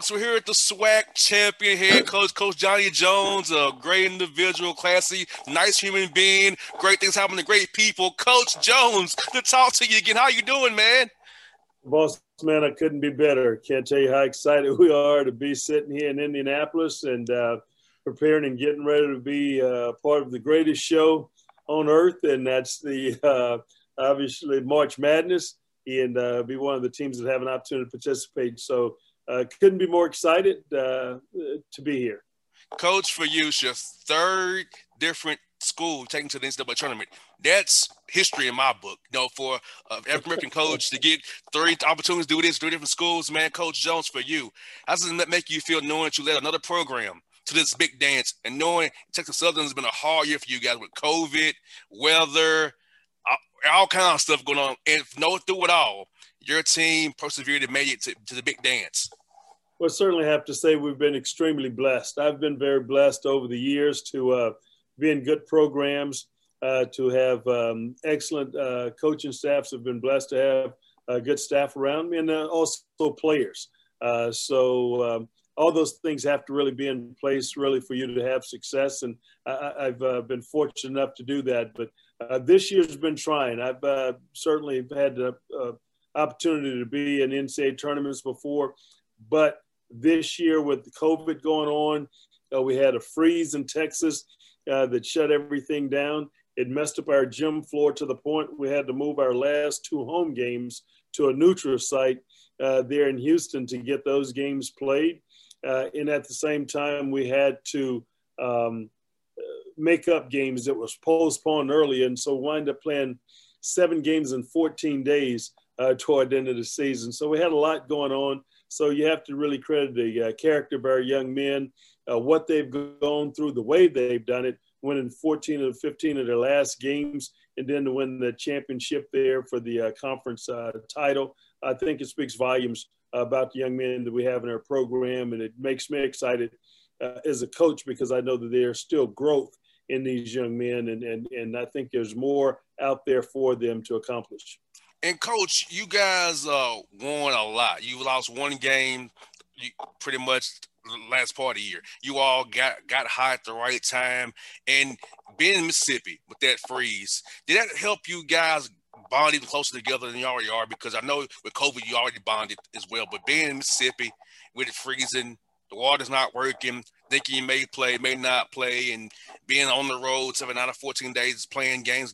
folks, we're here at the SWAC champion head coach, Coach Johnny Jones, a great individual, classy, nice human being, great things happen to great people. Coach Jones, to talk to you again. How you doing, man? Boss man, I couldn't be better. Can't tell you how excited we are to be sitting here in Indianapolis and preparing and getting ready to be part of the greatest show on earth, and that's the obviously March Madness, and be one of the teams that have an opportunity to participate. So couldn't be more excited to be here. Coach, for you, it's your third different school taken to the NCAA tournament. That's history in my book. You know, for an African-American coach to get 3 opportunities to do this, 3 different schools, man, Coach Jones, for you, how does that make you feel knowing that you led another program to this big dance and knowing Texas Southern has been a hard year for you guys with COVID, weather, all kinds of stuff going on, and through it all, your team persevered and made it to the big dance? Well, I certainly have to say we've been extremely blessed. I've been very blessed over the years to be in good programs, to have excellent coaching staffs. Have been blessed to have good staff around me, and also players. So all those things have to really be in place really for you to have success. And I've been fortunate enough to do that. But this year's been trying. I've certainly had the opportunity to be in NCAA tournaments before, but this year with the COVID going on, we had a freeze in Texas that shut everything down. It messed up our gym floor to the point we had to move our last 2 home games to a neutral site there in Houston to get those games played. And at the same time, we had to make up games that was postponed early, and so wind up playing 7 games in 14 days toward the end of the season. So we had a lot going on. So you have to really credit the character of our young men, what they've gone through, the way they've done it, winning 14 of 15 of their last games, and then to win the championship there for the conference title. I think it speaks volumes about the young men that we have in our program, and it makes me excited as a coach because I know that there's still growth in these young men, and I think there's more out there for them to accomplish. And, Coach, you guys won a lot. You lost 1 game pretty much the last part of the year. You all got hot at the right time. And being in Mississippi with that freeze, did that help you guys bond even closer together than you already are? Because I know with COVID, you already bonded as well. But being in Mississippi with it freezing, the water's not working, thinking you may play, may not play, and being on the road 7 out of 14 days, playing games.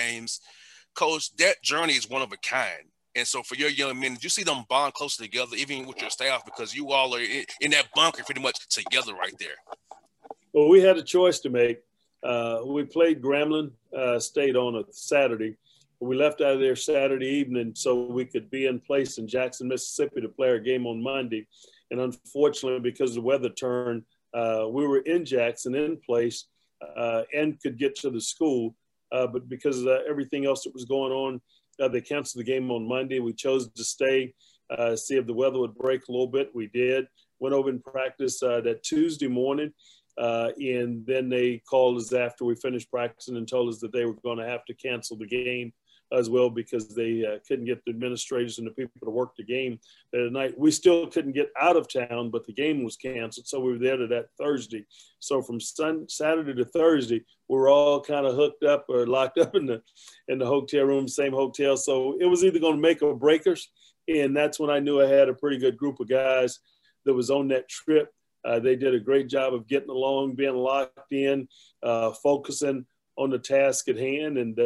Coach, that journey is one of a kind. And so for your young men, did you see them bond closer together, even with your staff, because you all are in that bunker pretty much together right there? Well, we had a choice to make. We played Grambling State on a Saturday. We left out of there Saturday evening so we could be in place in Jackson, Mississippi to play our game on Monday. And unfortunately, because the weather turned, we were in Jackson in place and could get to the school. But because of everything else that was going on, they canceled the game on Monday. We chose to stay, see if the weather would break a little bit. We did. Went over and practiced that Tuesday morning. And then they called us after we finished practicing and told us that they were going to have to cancel the game as well because they couldn't get the administrators and the people to work the game that night. We still couldn't get out of town, but the game was canceled. So we were there to that Thursday. So from Saturday to Thursday, we were all kind of hooked up or locked up in the hotel room, same hotel. So it was either going to make or break us. And that's when I knew I had a pretty good group of guys that was on that trip. They did a great job of getting along, being locked in, focusing on the task at hand. And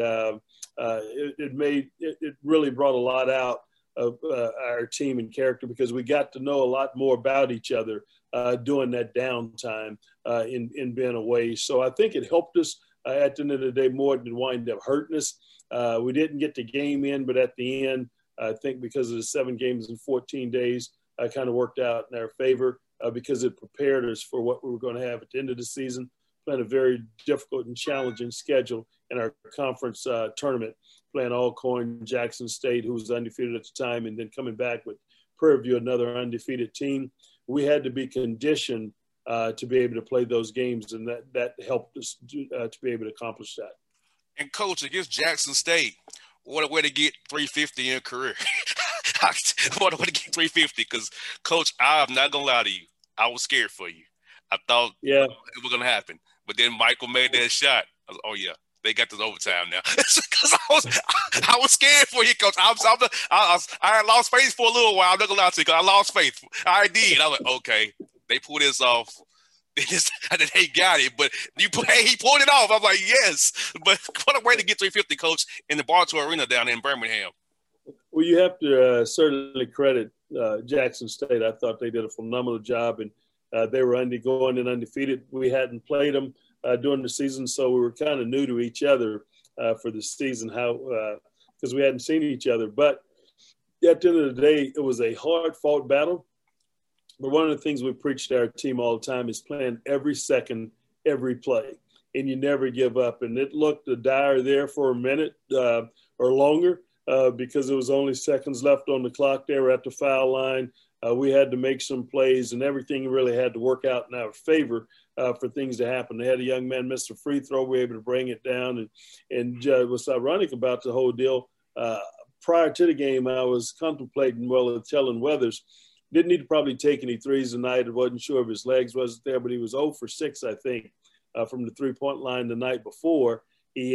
it really brought a lot out of our team and character because we got to know a lot more about each other during that downtime in being away. So I think it helped us at the end of the day more than wind up hurting us. We didn't get the game in, but at the end, I think because of the 7 games in 14 days, kind of worked out in our favor because it prepared us for what we were going to have at the end of the season, playing a very difficult and challenging schedule in our conference tournament, playing Alcorn, Jackson State, who was undefeated at the time, and then coming back with Prairie View, another undefeated team. We had to be conditioned to be able to play those games, and that helped us to be able to accomplish that. And, Coach, against Jackson State, what a way to get 350 in your career. I want to get 350 because, Coach, I'm not gonna lie to you. I was scared for you. I thought it was gonna happen, but then Michael made that shot. I was, oh yeah, they got this overtime now. Because I was scared for you, Coach. I had lost faith for a little while. I'm not gonna lie to you, 'cause I lost faith. I did. I was like, okay, they pulled this off. They got it, but he pulled it off. I'm like, yes. But what a way to get 350, Coach, in the Bartow Arena down in Birmingham. Well, you have to certainly credit Jackson State. I thought they did a phenomenal job, and they were going in undefeated. We hadn't played them during the season, so we were kind of new to each other for the season, because we hadn't seen each other. But at the end of the day, it was a hard-fought battle. But one of the things we preach to our team all the time is playing every second, every play, and you never give up. And it looked dire there for a minute or longer because there was only seconds left on the clock. They were at the foul line. We had to make some plays, and everything really had to work out in our favor for things to happen. They had a young man miss a free throw. We were able to bring it down. And what's ironic about the whole deal, prior to the game, I was contemplating, telling Weathers, didn't need to probably take any threes tonight. I wasn't sure if his legs wasn't there, but he was 0 for 6, I think, from the three-point line the night before.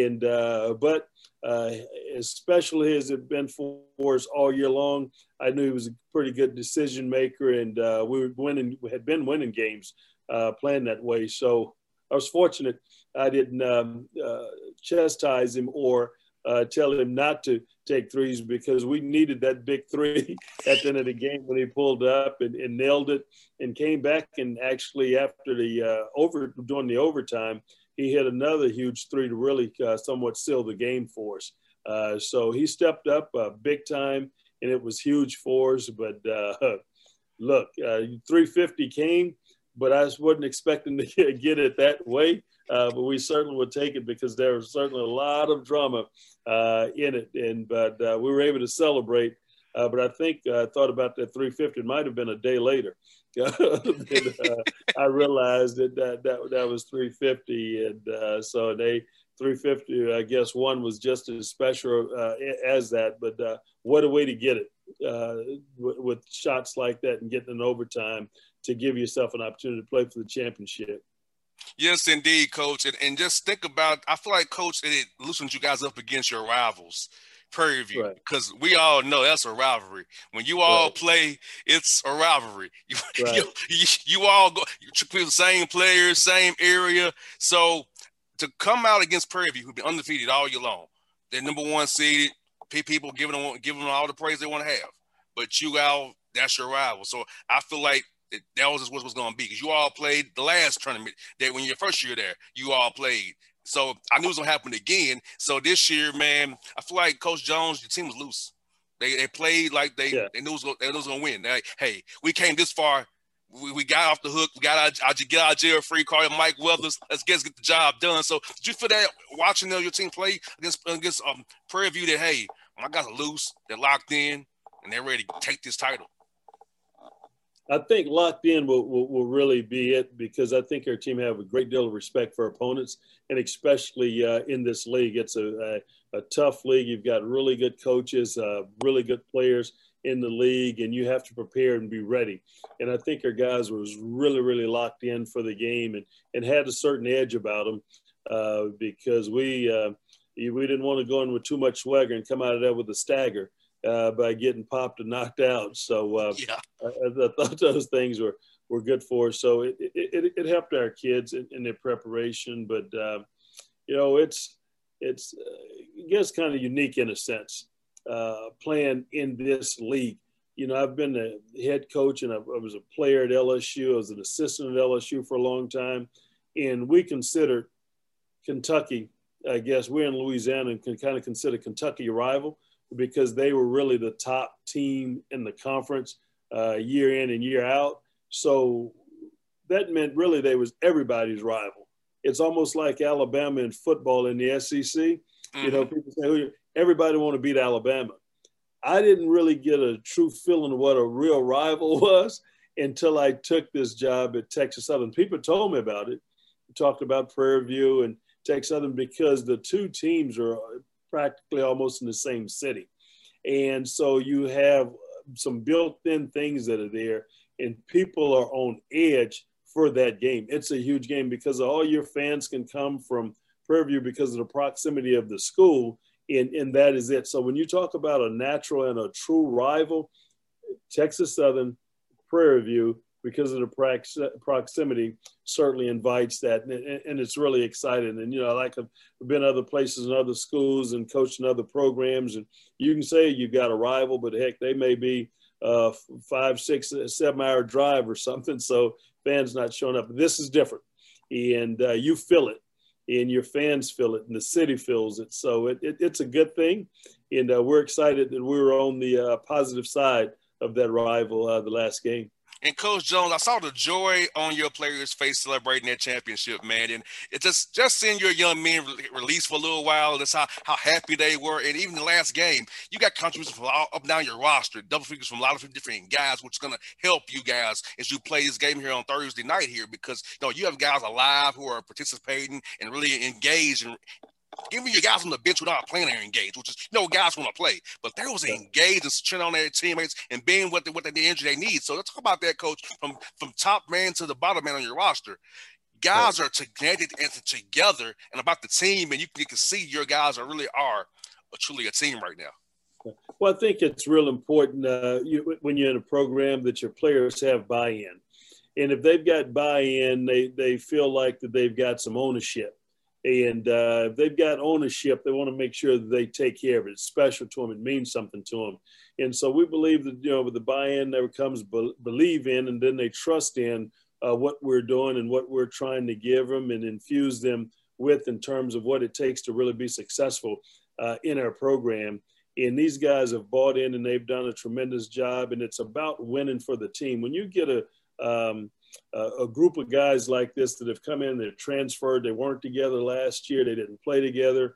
But as special as it been for us all year long, I knew he was a pretty good decision maker, and we had been winning games playing that way. So I was fortunate I didn't chastise him or tell him not to take threes, because we needed that big three at the end of the game when he pulled up and nailed it and came back. And actually after during the overtime, he hit another huge three to really somewhat seal the game for us. So he stepped up big time, and it was huge for us. But look, 350 came, but I just wasn't expecting to get it that way. But we certainly would take it, because there was certainly a lot of drama in it. But we were able to celebrate. But I think I thought about that 350. It might have been a day later. I realized that was 350. And so 350, I guess one was just as special as that. But what a way to get it with shots like that and getting in overtime to give yourself an opportunity to play for the championship. Yes, indeed, Coach. And just think about, I feel like, Coach, it loosens you guys up against your rivals, Prairie View, because we all know that's a rivalry. When you all play, it's a rivalry. You all go, the same players, same area. So to come out against Prairie View, who've been undefeated all year long, they're number one seeded, people giving them all the praise they want to have. But you all, that's your rival. So I feel like that was just what it was going to be, because you all played the last tournament that when your first year there, you all played. So I knew it was going to happen again. So this year, man, I feel like Coach Jones, your team was loose. They played like they knew it was going to win. Hey, we came this far. We got off the hook. We got our jail free. Call him Mike Weathers. Let's get the job done. So did you feel that watching your team play against Prairie View that, hey, my guys are loose, they're locked in, and they're ready to take this title? I think locked in will really be it, because I think our team have a great deal of respect for opponents, and especially in this league. It's a tough league. You've got really good coaches, really good players in the league, and you have to prepare and be ready. And I think our guys was really, really locked in for the game and had a certain edge about them because we didn't want to go in with too much swagger and come out of there with a stagger. By getting popped and knocked out. So I thought those things were good for us. So it helped our kids in their preparation. But, it's I guess kind of unique in a sense, playing in this league. I've been a head coach, and I was a player at LSU. I was an assistant at LSU for a long time. And we consider Kentucky, I guess we're in Louisiana and can kind of consider Kentucky a rival, because they were really the top team in the conference year in and year out. So that meant really they was everybody's rival. It's almost like Alabama in football in the SEC. Mm-hmm. People say, everybody want to beat Alabama. I didn't really get a true feeling of what a real rival was until I took this job at Texas Southern. People told me about it. We talked about Prairie View and Texas Southern, because the two teams are practically almost in the same city. And so you have some built-in things that are there, and people are on edge for that game. It's a huge game because all your fans can come from Prairie View because of the proximity of the school, and that is it. So when you talk about a natural and a true rival, Texas Southern, Prairie View, because of the proximity, certainly invites that, and it's really exciting. And like I've been other places and other schools and coached in other programs, and you can say you've got a rival, but heck, they may be 5, 6, 7 hour drive or something. So fans not showing up. This is different, and you feel it, and your fans feel it, and the city feels it. So it's a good thing, and we're excited that we were on the positive side of that rival the last game. And Coach Jones, I saw the joy on your players' face celebrating that championship, man. And it just seeing your young men released for a little while, that's how happy they were. And even the last game, you got contributions from up and down your roster, double figures from a lot of different guys, which is going to help you guys as you play this game here on Thursday night here, because you have guys alive who are participating and really engaged. And even your guys on the bench who not playing are engaged, which is guys want to play, but they was engaged and cheering on their teammates and being what the energy they need. So let's talk about that, Coach, from top man to the bottom man on your roster. Guys are connected and together, and about the team, and you can see your guys are truly a team right now. Well, I think it's real important when you're in a program that your players have buy-in, and if they've got buy-in, they feel like that they've got some ownership. And if they've got ownership, they want to make sure that they take care of it. It's special to them. It means something to them. And so we believe that, with the buy-in, there comes believe in, and then they trust in what we're doing and what we're trying to give them and infuse them with in terms of what it takes to really be successful in our program. And these guys have bought in, and they've done a tremendous job. And it's about winning for the team. When you get a group of guys like this that have come in, they're transferred, they weren't together last year, they didn't play together.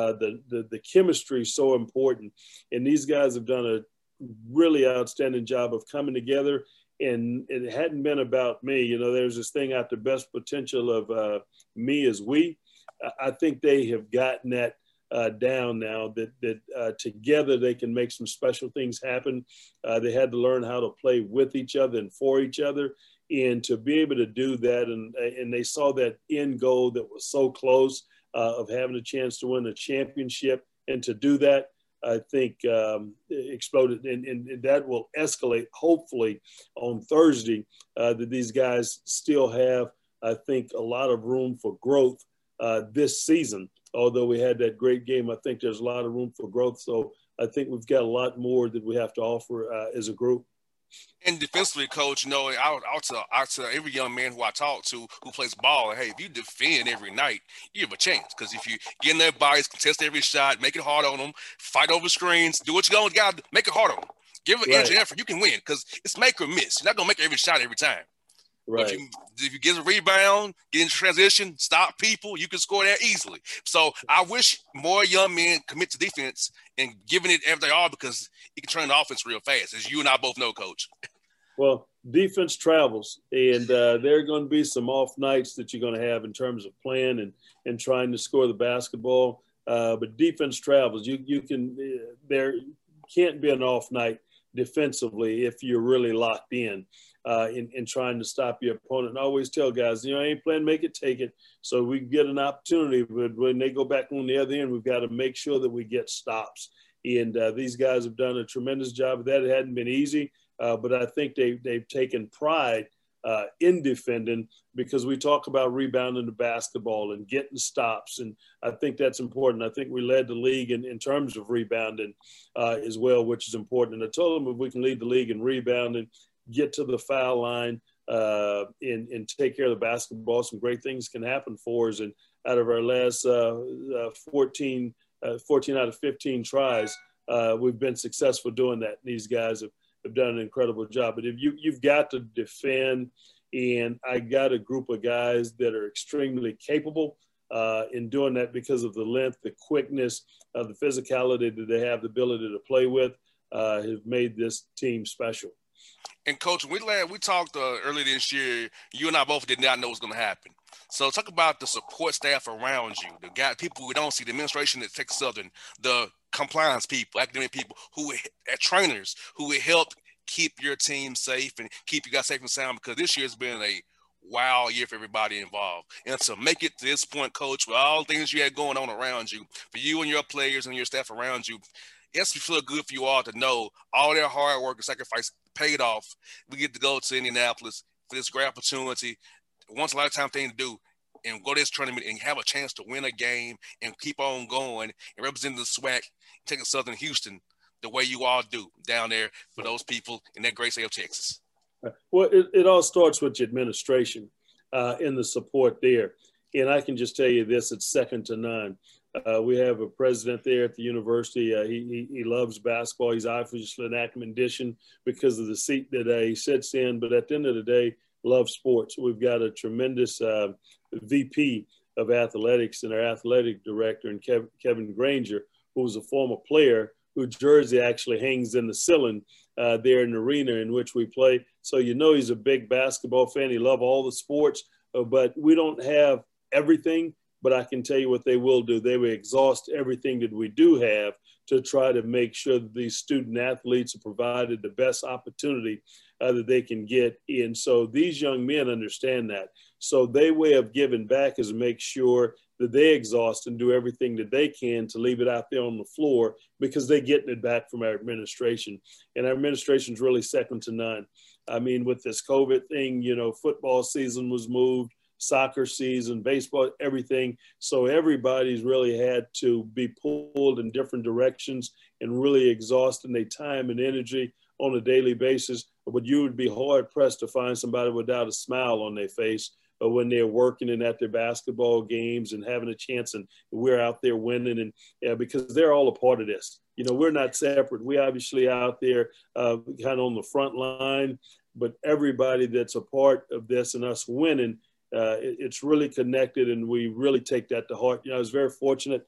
The chemistry is so important, and these guys have done a really outstanding job of coming together. And it hadn't been about me. There's this thing out the best potential of me is we. I think they have gotten that down now, that together they can make some special things happen. They had to learn how to play with each other and for each other. And to be able to do that, and they saw that end goal that was so close of having a chance to win a championship, and to do that, I think exploded, and that will escalate hopefully on Thursday. That these guys still have, I think, a lot of room for growth this season. Although we had that great game, I think there's a lot of room for growth. So I think we've got a lot more that we have to offer as a group. And defensively, Coach, I'll tell every young man who I talk to who plays ball, hey, if you defend every night, you have a chance. Because if you get in their bodies, contest every shot, make it hard on them, fight over screens, do what you're going to do, make it hard on them. Give it energy and effort, you can win, because it's make or miss. You're not going to make every shot every time. Right. If you get a rebound, get in transition, stop people, you can score that easily. So I wish more young men commit to defense and giving it everything they are, because it can turn the offense real fast, as you and I both know, Coach. Well, defense travels, and there are going to be some off nights that you're going to have in terms of playing and trying to score the basketball. But defense travels. There can't be an off night defensively if you're really locked in trying to stop your opponent. And I always tell guys, I ain't playing make it, take it. So we get an opportunity, but when they go back on the other end, we've got to make sure that we get stops. And these guys have done a tremendous job of that. It hadn't been easy, but I think they've taken pride in defending, because we talk about rebounding the basketball and getting stops. And I think that's important. I think we led the league in terms of rebounding as well, which is important. And I told them if we can lead the league in rebounding, get to the foul line and take care of the basketball, some great things can happen for us. And out of our last 14 out of 15 tries, we've been successful doing that. These guys have done an incredible job. But if you've got to defend, and I got a group of guys that are extremely capable in doing that because of the length, the quickness, the physicality that they have the ability to play with, have made this team special. And Coach, we talked earlier this year. You and I both did not know what was going to happen. So talk about the support staff around you, the people we don't see, the administration at Texas Southern, the compliance people, academic people, trainers who would help keep your team safe and keep you guys safe and sound, because this year has been a wild year for everybody involved. And to make it to this point, Coach, with all the things you had going on around you, for you and your players and your staff around you, yes, we feel good for you all to know all their hard work and sacrifice paid off. We get to go to Indianapolis for this great opportunity, once a lifetime thing to do, and go to this tournament and have a chance to win a game and keep on going and represent the SWAC, taking Southern Houston the way you all do down there for those people in that great state of Texas. Well, it all starts with the administration and the support there. And I can just tell you this, it's second to none. We have a president there at the university. He loves basketball. He's obviously an academician because of the seat that he sits in. But at the end of the day, loves sports. We've got a tremendous VP of athletics and our athletic director, and Kevin Granger, who was a former player whose jersey actually hangs in the ceiling there in the arena in which we play. So you know he's a big basketball fan. He loves all the sports, but we don't have everything. But I can tell you what they will do. They will exhaust everything that we do have to try to make sure that these student athletes are provided the best opportunity that they can get. And so these young men understand that. So their way of giving back is to make sure that they exhaust and do everything that they can to leave it out there on the floor, because they're getting it back from our administration. And our administration is really second to none. I mean, with this COVID thing, you know, football season was moved, soccer season, baseball, everything. So everybody's really had to be pulled in different directions and really exhausting their time and energy on a daily basis. But you would be hard pressed to find somebody without a smile on their face when they're working and at their basketball games and having a chance, and we're out there winning, and because they're all a part of this. You know, we're not separate. We obviously out there kind of on the front line, but everybody that's a part of this and us winning, it's really connected, and we really take that to heart. You know, I was very fortunate.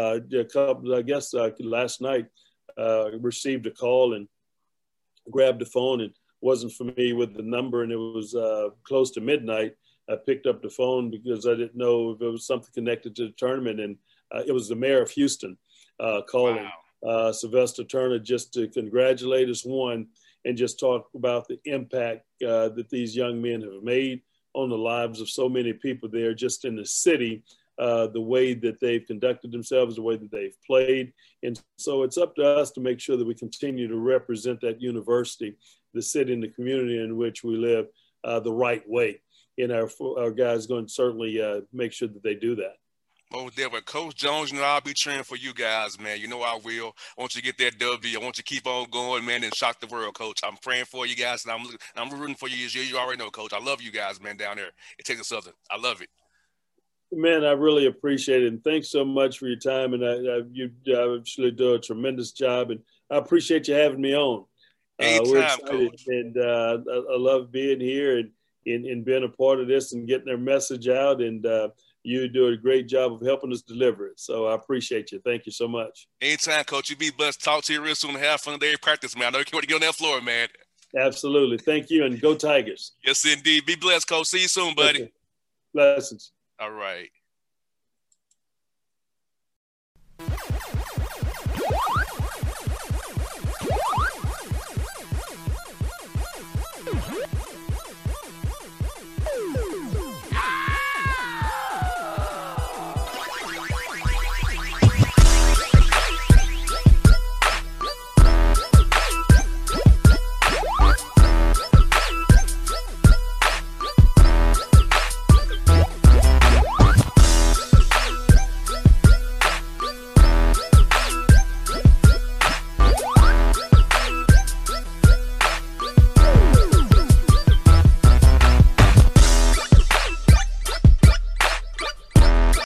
Last night, received a call and grabbed the phone, and wasn't familiar with the number, and it was close to midnight. I picked up the phone because I didn't know if it was something connected to the tournament, and it was the mayor of Houston calling. Wow. Sylvester Turner, just to congratulate us, one, and just talk about the impact that these young men have made on the lives of so many people there just in the city, the way that they've conducted themselves, the way that they've played. And so it's up to us to make sure that we continue to represent that university, the city, and the community in which we live the right way. And our guys going to certainly make sure that they do that. Oh, there, but Coach Jones, you know, I'll be cheering for you guys, man. You know I will. I want you to get that W. I want you to keep on going, man, and shock the world, Coach. I'm praying for you guys, and I'm rooting for you. You already know, Coach. I love you guys, man, down there at Texas Southern. I love it. Man, I really appreciate it, and thanks so much for your time. And you obviously do a tremendous job, and I appreciate you having me on. We're excited, Coach. And I love being here and being a part of this and getting their message out. And you do a great job of helping us deliver it. So I appreciate you. Thank you so much. Anytime, Coach. You be blessed. Talk to you real soon and have fun today at practice, man. I know you can't wait to get on that floor, man. Absolutely. Thank you, and go Tigers. Yes, indeed. Be blessed, Coach. See you soon, buddy. Okay. Blessings. All right.